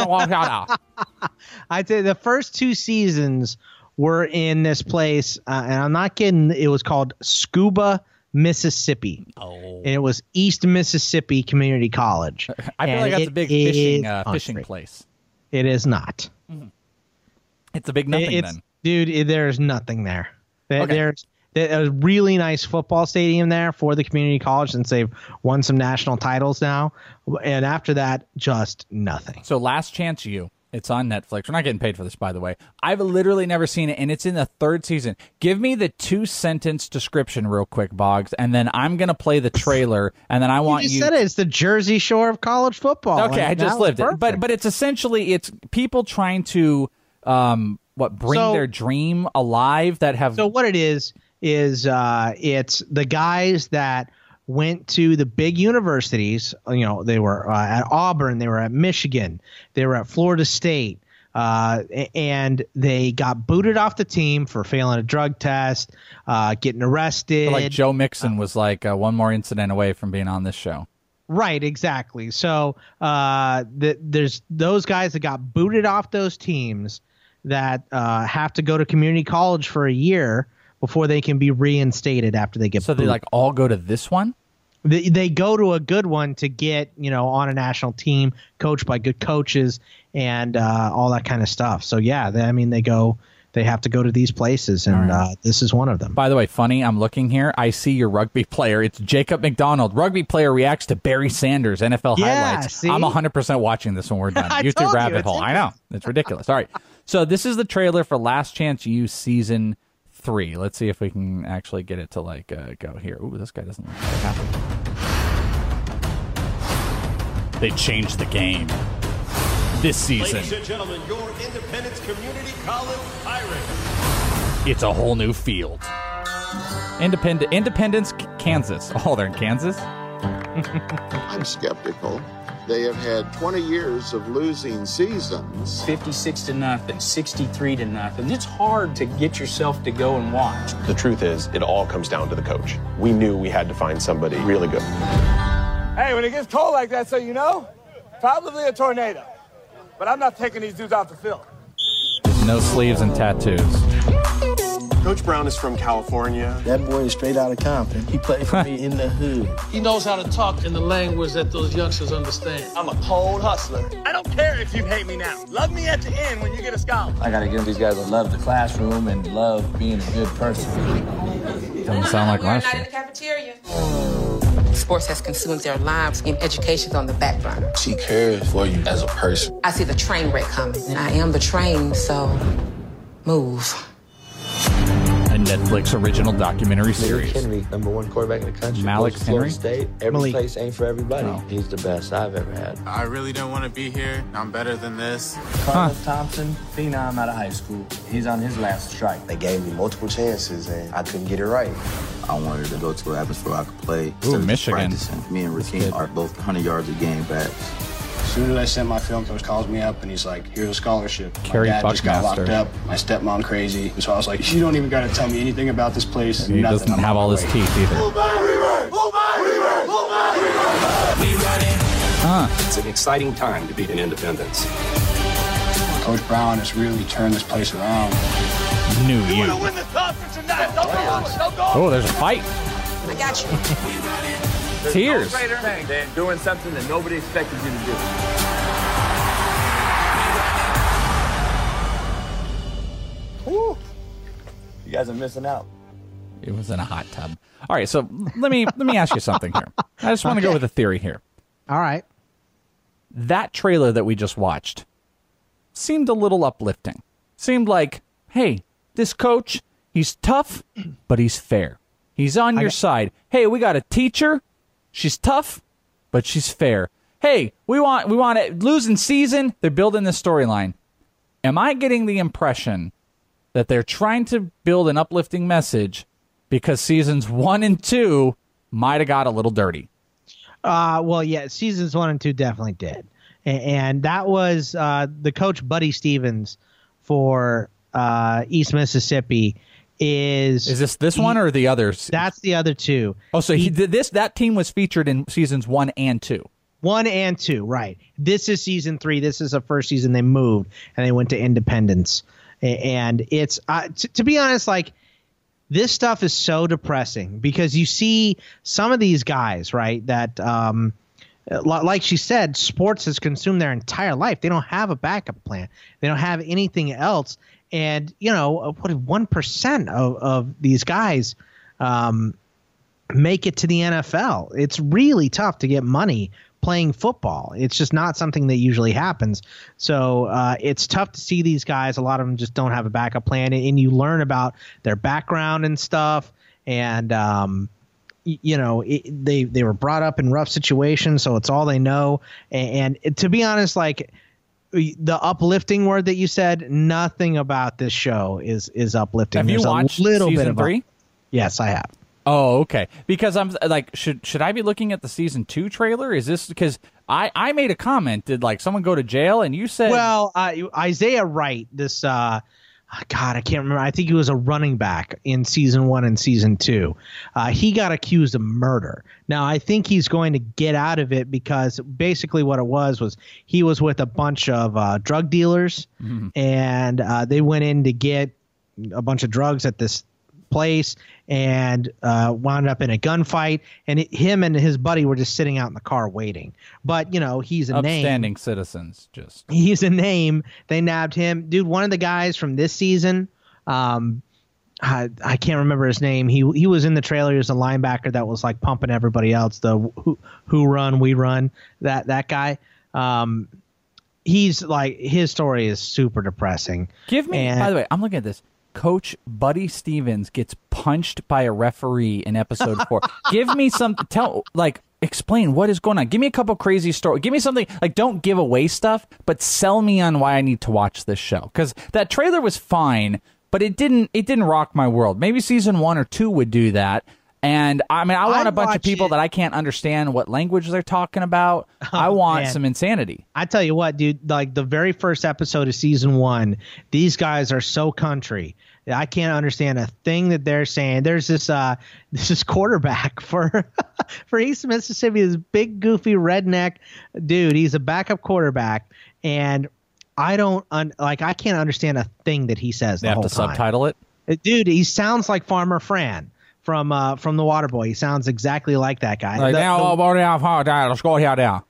I'd say the first two seasons were in this place, uh, and I'm not kidding. It was called Scuba, Mississippi. Oh. And it was East Mississippi Community College. I feel and like that's a big fishing uh, fishing place. It is not. Mm-hmm. It's a big nothing it's, then. Dude, it, there's nothing there. there okay. There's there's a really nice football stadium there for the community college since they've won some national titles now. And after that, just nothing. So Last Chance U. It's on Netflix. We're not getting paid for this, by the way. I've literally never seen it, and it's in the third season. Give me the two-sentence description real quick, Boggs, and then I'm going to play the trailer, and then I want you... You just said it. It's the Jersey Shore of college football. Okay, like, I just lived perfect. it. But but it's essentially, it's people trying to, um, what, bring so, their dream alive that have... So what it is, is uh, it's the guys that... went to the big universities. You know, they were uh, at Auburn, they were at Michigan, they were at Florida State, uh, and they got booted off the team for failing a drug test, uh, getting arrested. So like Joe Mixon was like uh, one more incident away from being on this show. Right, exactly. So uh, the, there's those guys that got booted off those teams that uh, have to go to community college for a year before they can be reinstated after they get So booted. They like all go to this one? They, they go to a good one to get, you know, on a national team, coached by good coaches and uh, all that kind of stuff. So, yeah, they, I mean, they go, they have to go to these places, and right. uh, this is one of them. By the way, funny, I'm looking here. I see your rugby player. It's Jacob McDonald. Rugby player reacts to Barry Sanders, N F L yeah, highlights. See? I'm one hundred percent watching this when we're done. YouTube rabbit you, hole. I know. It's ridiculous. All right. So this is the trailer for Last Chance U season three. Let's see if we can actually get it to, like, uh, go here. Ooh, this guy doesn't look very happy. They changed the game this season. Ladies and gentlemen, your Independence Community College Pirates. It's a whole new field. Independent, Independence, Kansas. Oh, they're in Kansas? I'm skeptical. They have had twenty years of losing seasons. fifty-six to nothing, sixty-three to nothing. It's hard to get yourself to go and watch. The truth is, it all comes down to the coach. We knew we had to find somebody really good. Hey, when it gets cold like that, so you know, Probably a tornado. But I'm not taking these dudes off the field. No sleeves and tattoos. Coach Brown is from California. That boy is straight out of Compton. He played for me in the hood. He knows how to talk in the language that those youngsters understand. I'm a cold hustler. I don't care if you hate me now. Love me at the end when you get a scholarship. I got to give these guys a love the classroom and love being a good person. Doesn't sound like last We're not year. in the cafeteria. Sports has consumed their lives, and education's on the back burner. She cares for you as a person. I see the train wreck coming, and I am the train, so move. A Netflix original documentary series. Henry, number one quarterback in the country. Malik Goes to Florida Henry? State. Every Malik. place ain't for everybody. Oh. He's the best I've ever had. I really don't want to be here. I'm better than this. Carlos Thompson, phenom out of high school. He's on his last strike. They gave me multiple chances, and I couldn't get it right. I wanted to go to an atmosphere where I could play. Ooh, instead of just Michigan. practicing. Me and Rakeem are both one hundred yards a game backs. As soon as I sent my film, coach calls me up and he's like, here's a scholarship. Kerry My dad just got Buckmaster. locked up. My stepmom crazy. And so I was like, you don't even got to tell me anything about this place. He nothing. doesn't I'm have on all my his way. teeth either. Huh. It's an exciting time to be in Independence. Coach Brown has really turned this place around. Knew You you. want to win the conference or not? Don't go. Don't go. Oh, there's a fight. I got you. Tears. They're doing something that nobody expected you to do. Woo. You guys are missing out. It was in a hot tub. All right, so let me let me ask you something here. I just want to go with a theory here. All right. That trailer that we just watched seemed a little uplifting. Seemed like, hey, this coach, he's tough, but he's fair. He's on your side. Hey, we got a teacher. She's tough, but she's fair. Hey, we want we want it losing season. They're building this storyline. Am I getting the impression that they're trying to build an uplifting message because seasons one and two might have got a little dirty? Uh, well, yeah, seasons one and two definitely did. And, and that was uh, the coach, Buddy Stevens, for uh, East Mississippi. Is Is this this he, one or the others? That's the other two. Oh, so he, he did this. That team was featured in seasons one and two. One and two, right. This is season three. This is the first season they moved, and they went to Independence. And it's, uh, t- to be honest, like, this stuff is so depressing because you see some of these guys, right, that, um, like she said, sports has consumed their entire life. They don't have a backup plan. They don't have anything else. And, you know, what one percent of, of these guys um, make it to the N F L. It's really tough to get money playing football. It's just not something that usually happens. So uh, it's tough to see these guys. A lot of them just don't have a backup plan. And you learn about their background and stuff. And, um, you know, it, they, they were brought up in rough situations, so it's all they know. And, and to be honest, like, the uplifting word that you said, nothing about this show is is uplifting. Have There's you watched a little season bit of three? A, yes, I have. Oh, okay. Because I'm like, should should I be looking at the season two trailer? Is this because I, I made a comment? Did like someone go to jail? And you said, well, uh, Isaiah Wright, this uh, God, I can't remember. I think he was a running back in season one and season two. Uh, he got accused of murder. Now, I think he's going to get out of it because basically what it was was he was with a bunch of uh, drug dealers, mm-hmm. and uh, they went in to get a bunch of drugs at this place and uh, wound up in a gunfight. And it, him and his buddy were just sitting out in the car waiting. But, you know, he's a name. Upstanding citizens. Just He's a name. They nabbed him. Dude, one of the guys from this season, um, I, I can't remember his name. He he was in the trailer. He was a linebacker that was like pumping everybody else. The who, who run, we run. That that guy. Um, he's like, his story is super depressing. Give me, and, by the way, I'm looking at this. Coach Buddy Stevens gets punched by a referee in episode four. Give me some, tell, like, explain what is going on. Give me a couple crazy stories. Give me something, like, don't give away stuff, but sell me on why I need to watch this show. Because that trailer was fine, but it didn't, it didn't rock my world. Maybe season one or two would do that. And I mean, I want a bunch of people it. that I can't understand what language they're talking about. Oh, I want man. some insanity. I tell you what, dude, like the very first episode of season one, these guys are so country. I can't understand a thing that they're saying. There's this uh this is quarterback for for East Mississippi, this big goofy redneck dude. He's a backup quarterback, and I don't un- like I can't understand a thing that he says. They the have whole to time. subtitle it. Dude, he sounds like Farmer Fran from uh from the Waterboy. He sounds exactly like that guy. Like, The- now, the- let's go here now.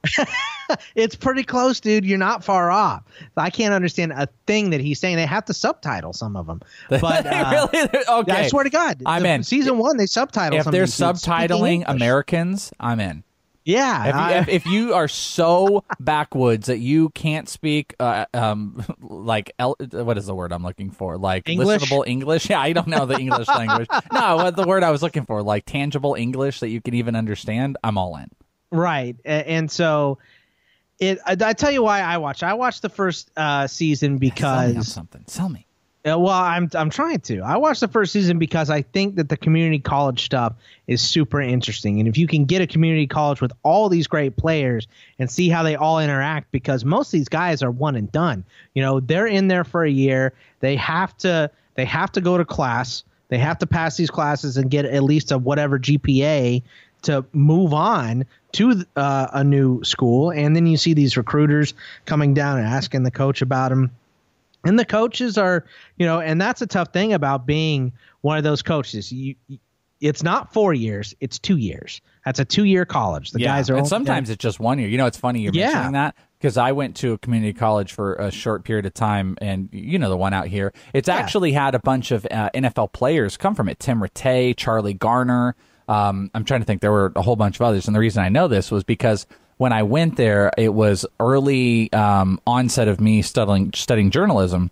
It's pretty close, dude. You're not far off. I can't understand a thing that he's saying. They have to subtitle some of them. But uh, really? Okay. I swear to God, I'm the, in. Season one, they subtitle. If some they're of these dudes speaking subtitling English. Americans, I'm in. Yeah. If you, I- if, if you are so backwoods that you can't speak, uh, um, like el- what is the word I'm looking for? Like English? listenable English? Yeah, I don't know the English language. No, what the word I was looking for? Like tangible English that you can even understand. I'm all in. Right. A- And so it. I, I tell you why I watched. I watched the first uh, season because Sell me on something. Sell me. Uh, well, I'm I'm trying to. I watched the first season because I think that the community college stuff is super interesting, and if you can get a community college with all these great players and see how they all interact, because most of these guys are one and done. You know, they're in there for a year. They have to they have to go to class. They have to pass these classes and get at least a whatever G P A to move on to uh, a new school. And then you see these recruiters coming down and asking the coach about them. And the coaches are, you know, and that's a tough thing about being one of those coaches. You, it's not four years; it's two years. That's a two-year college. The yeah. guys are, and only- sometimes it's just one year. You know, it's funny you're Yeah. mentioning that because I went to a community college for a short period of time, and you know the one out here. It's Yeah. actually had a bunch of uh, N F L players come from it. Tim Rattay, Charlie Garner. Um, I'm trying to think. There were a whole bunch of others, and the reason I know this was because when I went there, it was early um, onset of me studying studying journalism.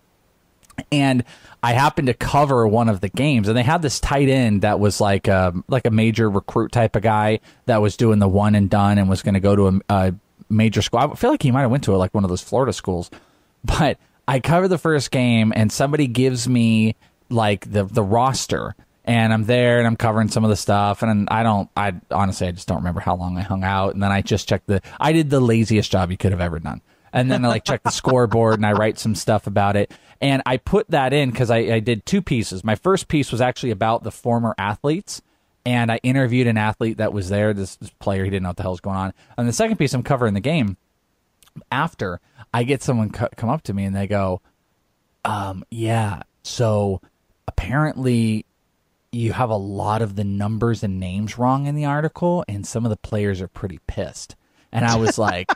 And I happened to cover one of the games, and they had this tight end that was like a, like a major recruit type of guy that was doing the one and done and was going to go to a, a major school. I feel like he might have went to like one of those Florida schools. But I covered the first game, and somebody gives me like the the roster, and I'm there and I'm covering some of the stuff, and I don't, I honestly I just don't remember how long I hung out, and then I just checked the, I did the laziest job you could have ever done. And then I like check the scoreboard and I write some stuff about it. And I put that in because I, I did two pieces. My first piece was actually about the former athletes. And I interviewed an athlete that was there, this, this player. He didn't know what the hell was going on. And the second piece, I'm covering the game. After, I get someone co- come up to me and they go, um, yeah, so apparently you have a lot of the numbers and names wrong in the article. And some of the players are pretty pissed. And I was like,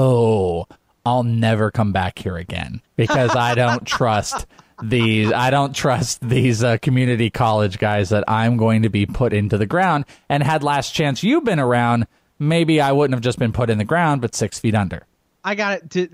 oh, I'll never come back here again because I don't trust these. I don't trust these uh, community college guys that I'm going to be put into the ground. And had last chance you've been around, maybe I wouldn't have just been put in the ground, but six feet under. I got it. To,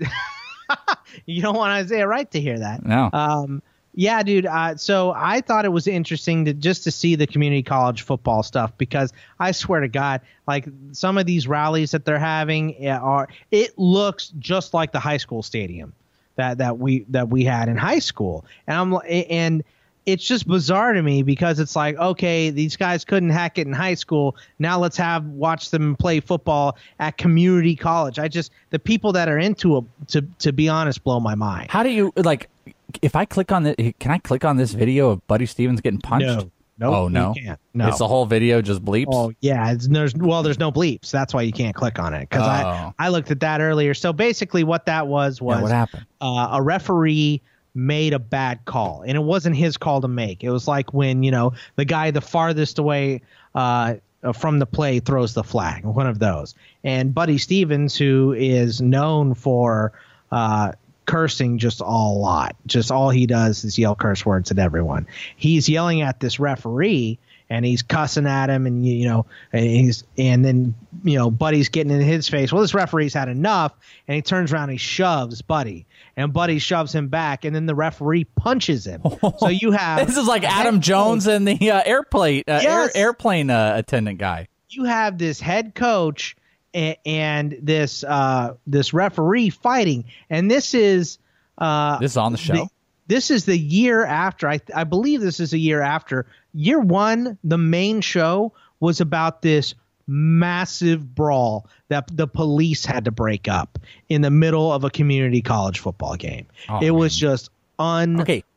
you don't want Isaiah Wright to hear that. No. Um, yeah, dude. Uh, so I thought it was interesting to just to see the community college football stuff because I swear to God, like some of these rallies that they're having are, it looks just like the high school stadium that that we that we had in high school, and I'm and it's just bizarre to me because it's like, okay, these guys couldn't hack it in high school. Now let's have watch them play football at community college. I just the people that are into it, to to be honest, blow my mind. How do you like? If I click on the, can I click on this video of Buddy Stevens getting punched? No. Nope, oh no, you can't. No, it's the whole video just bleeps. Oh yeah, it's, there's well, there's no bleeps. That's why you can't click on it. Because Oh. I I looked at that earlier. So basically, what that was was Yeah, what happened? Uh, a referee made a bad call, and it wasn't his call to make. It was like when you know the guy the farthest away uh, from the play throws the flag, one of those. And Buddy Stevens, who is known for uh, cursing just a lot, just all he does is yell curse words at everyone. He's yelling at this referee and he's cussing at him, and you know, and he's and then you know, Buddy's getting in his face. Well, this referee's had enough, and he turns around and he shoves Buddy, and Buddy shoves him back, and then the referee punches him. So you have This is like Adam Jones and the uh, airplane uh, Yes. air, airplane uh, attendant guy. You have this head coach and, and this uh, this referee fighting, and this is uh, This is on the show. the- this is the year after. I I believe this is a year after. Year one, the main show was about this massive brawl that the police had to break up in the middle of a community college football game. Oh, it was just un Okay,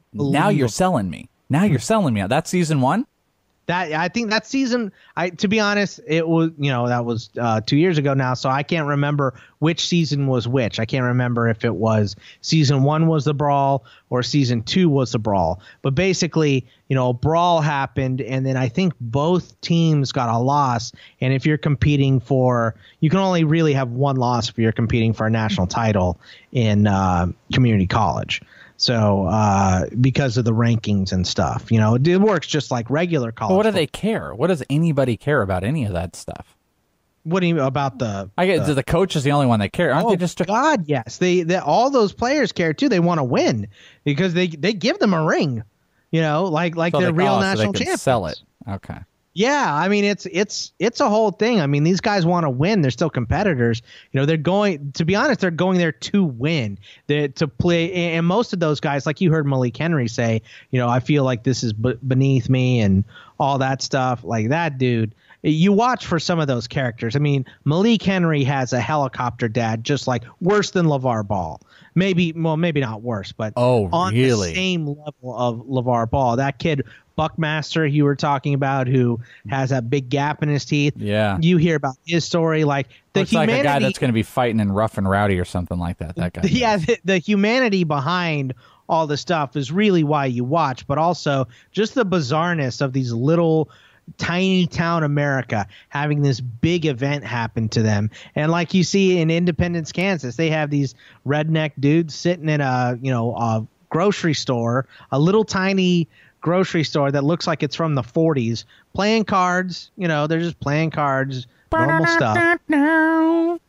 now you're selling me. Now you're selling me. That's season one? That I think that season, I to be honest, it was, you know, that was uh, two years ago now, so I can't remember which season was which. I can't remember if it was season one was the brawl or season two was the brawl. But basically, you know, a brawl happened, and then I think both teams got a loss. And if you're competing for, you can only really have one loss if you're competing for a national title in uh, community college. So uh, because of the rankings and stuff, you know, it, it works just like regular college. But what do they care? What does anybody care about any of that stuff? What do you about the? I guess the, the coach is the only one that care. Aren't oh they just? God, yes. They, they all those players care too. They want to win because they they give them a ring, you know, like like so they're they, real oh, national so they can champions. Sell it. Okay. Yeah, I mean it's it's it's a whole thing. I mean these guys want to win. They're still competitors. You know, they're going. To be honest, they're going there to win. They're, to play. And most of those guys, like you heard Malik Henry say, you know, I feel like this is b- beneath me and all that stuff. Like that dude. You watch for some of those characters. I mean, Malik Henry has a helicopter dad, just like worse than LeVar Ball. Maybe, well, maybe not worse, but oh, on really? the same level of LeVar Ball. That kid. Buckmaster, you were talking about, who has that big gap in his teeth. Yeah. You hear about his story. Like the Looks humanity, like a guy that's going to be fighting in Rough and Rowdy or something like that. That guy. Yeah, the, the humanity behind all the stuff is really why you watch, but also just the bizarreness of these little tiny town America having this big event happen to them. And like you see in Independence, Kansas, they have these redneck dudes sitting in a, you know, a grocery store, a little tiny grocery store that looks like it's from the forties, playing cards. You know, they're just playing cards, normal stuff. You know.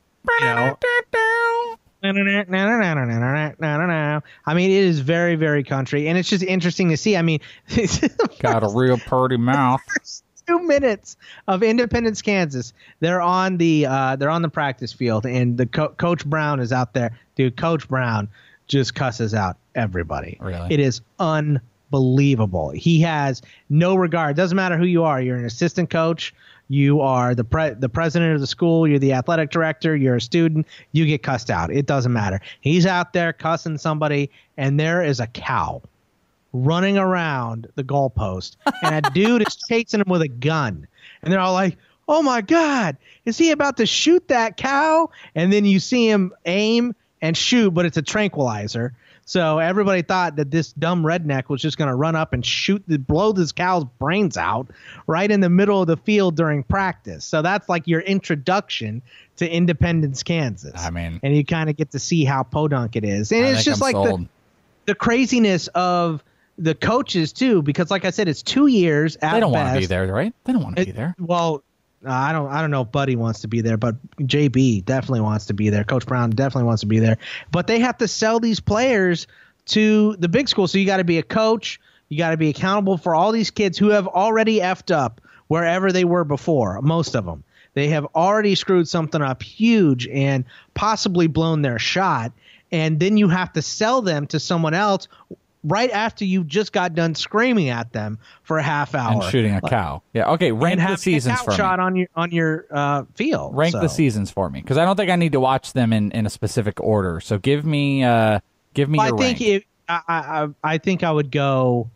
I mean, it is very, very country, and it's just interesting to see. I mean, got a real pretty mouth. Two minutes of Independence, Kansas. They're on the uh, they're on the practice field, and the co- Coach Brown is out there. Dude, Coach Brown just cusses out everybody. Really? It is unbelievable. Believable. He has no regard. Doesn't matter who you are. You're an assistant coach. You are the pre- the president of the school. You're the athletic director. You're a student. You get cussed out. It doesn't matter. He's out there cussing somebody, and there is a cow running around the goalpost, and a dude is chasing him with a gun. And they're all like, "Oh my God, is he about to shoot that cow?" And then you see him aim and shoot, but it's a tranquilizer. So everybody thought that this dumb redneck was just going to run up and shoot, the, blow this cow's brains out right in the middle of the field during practice. So that's like your introduction to Independence, Kansas. I mean, and you kind of get to see how podunk it is. And I it's just I'm like the, the craziness of the coaches too, because like I said, it's two years at They don't best. want to be there, right? They don't want to be there. Well, Uh, I don't. I don't know if Buddy wants to be there, but J B definitely wants to be there. Coach Brown definitely wants to be there. But they have to sell these players to the big school. So you got to be a coach. You got to be accountable for all these kids who have already effed up wherever they were before. Most of them, they have already screwed something up huge and possibly blown their shot. And then you have to sell them to someone else right after you just got done screaming at them for a half hour and shooting a cow. Yeah. Okay. Rank the seasons for me. Shot on your on your uh, field. Rank so. the seasons for me, because I don't think I need to watch them in, in a specific order. So give me uh give me well, your I think rank. It, I, I I think I would go.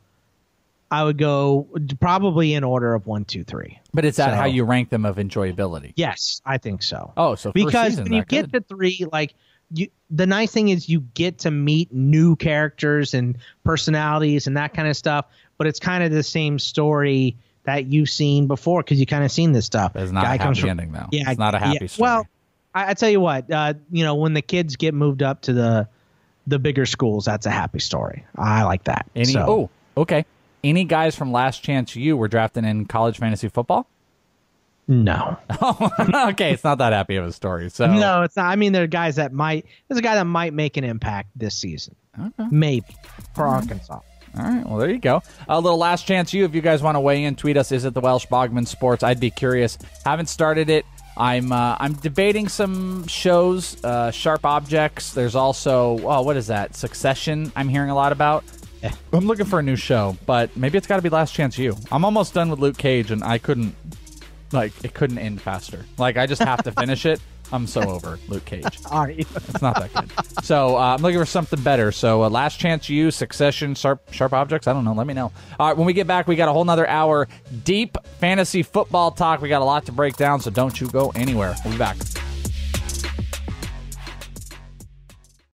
I would go probably in order of one, two, three. But is that so, how you rank them of enjoyability? Yes, I think so. Oh, so because season, when you get to three, like. You, the nice thing is you get to meet new characters and personalities and that kind of stuff, but it's kind of the same story that you've seen before because you kind of seen this stuff. It's not Guy a happy from, ending, though. Yeah, it's not a happy yeah, story. Well, I, I tell you what, uh, you know, when the kids get moved up to the the bigger schools, that's a happy story. I like that. Any, so. Oh, okay. Any guys from Last Chance U were drafted in college fantasy football? No. Oh, okay. It's not that happy of a story. So no, it's not. I mean, there are guys that might. There's a guy that might make an impact this season. Okay. Maybe for Arkansas. All right. Well, there you go. A little Last Chance U. If you guys want to weigh in, tweet us. Is it the Welsh Bogman Sports? I'd be curious. Haven't started it. I'm uh, I'm debating some shows. Uh, Sharp Objects. There's also oh, what is that? Succession. I'm hearing a lot about. Yeah. I'm looking for a new show, but maybe it's got to be Last Chance U. I'm almost done with Luke Cage, and I couldn't. Like, it couldn't end faster. Like, I just have to finish it. I'm so over Luke Cage. Are you? It's not that good. So uh, I'm looking for something better. So uh, Last Chance U, Succession, Sharp, Sharp Objects. I don't know. Let me know. All right, when we get back, we got a whole nother hour deep fantasy football talk. We got a lot to break down, so don't you go anywhere. We'll be back.